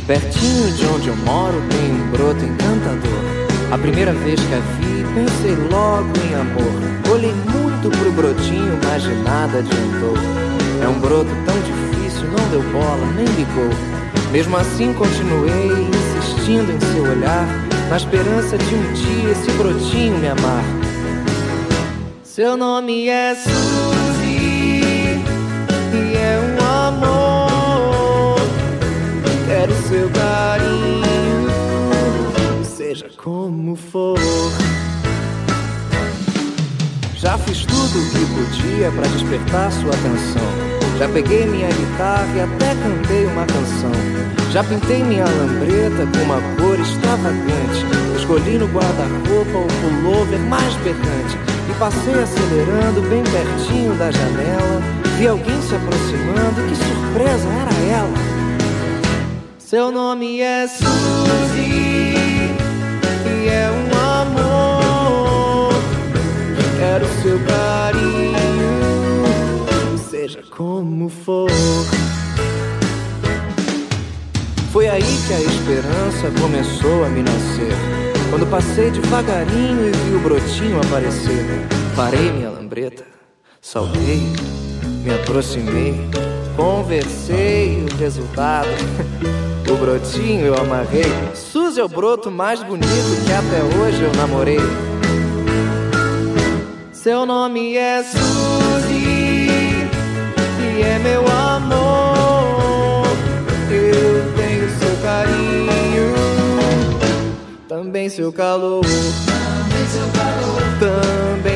Pertinho de onde eu moro tem um broto encantador. A primeira vez que a vi, pensei logo em amor. Olhei muito pro brotinho, mas de nada adiantou. É um broto tão difícil, não deu bola, nem ligou. Mesmo assim continuei insistindo em seu olhar, na esperança de um dia esse brotinho me amar. Seu nome é Suzy e é um amor. Quero seu carinho, seja como for. Já fiz tudo o que podia pra despertar sua atenção. Já peguei minha guitarra e até cantei uma canção. Já pintei minha lambreta com uma cor extravagante. Escolhi no guarda-roupa o pullover mais berrante e passei acelerando bem pertinho da janela. Vi alguém se aproximando, que surpresa, era ela. Seu nome é Suzy e é um amor. Quero seu carinho, seja como for. Foi aí que a esperança começou a me nascer. Quando passei devagarinho e vi o brotinho aparecer. Parei minha lambreta, saltei, me aproximei, conversei e o resultado, o brotinho eu amarrei. Suzy é o broto mais bonito que até hoje eu namorei. Seu nome é Suzy e é meu amor. Eu tenho seu carinho, também seu calor, também